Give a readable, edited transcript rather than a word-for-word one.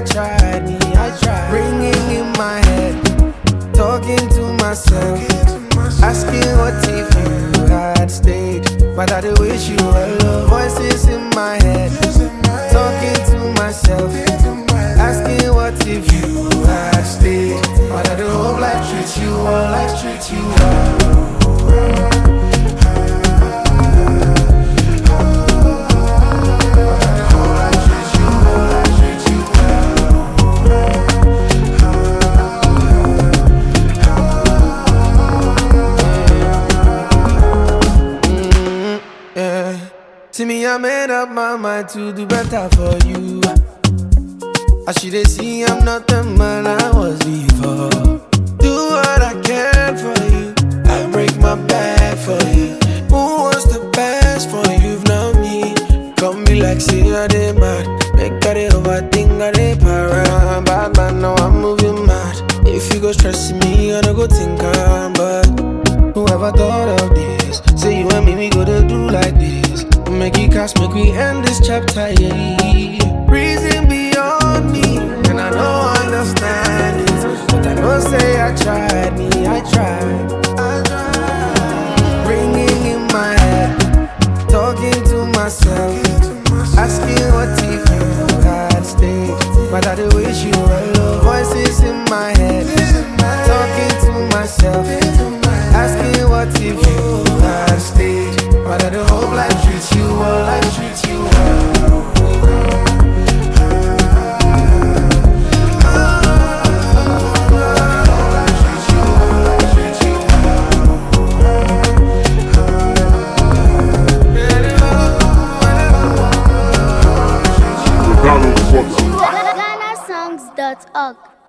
I tried, ringing in my head, talking to myself, asking what if you had stayed. But I do wish you alone. Voices in my head, talking to myself, asking what if you had stayed. But I do hope life treats you well, life treats you well. See me, I made up my mind to do better for you. I should have seen I'm not the man I was before. Do what I can for you, I break my back for you. Who wants the best for you? Not me. Come be like, say I did mad. Make I dey overthink, I dey para. Bad man, now I'm moving mad. If you go stressing me, I don't go think I'm bad. Whoever thought of this? Say you and me, we go to do like this. Make it cast, make we end this chapter, yeah. Reason beyond me, and I don't understand it. But I know say I tried, ringing in my head, talking to myself, asking what if you had stayed. But I do wish you alone. Voices in my head, talking to myself, asking what if you had stayed. But I do hope life treats you well, life treats you well. GhanaSongs.org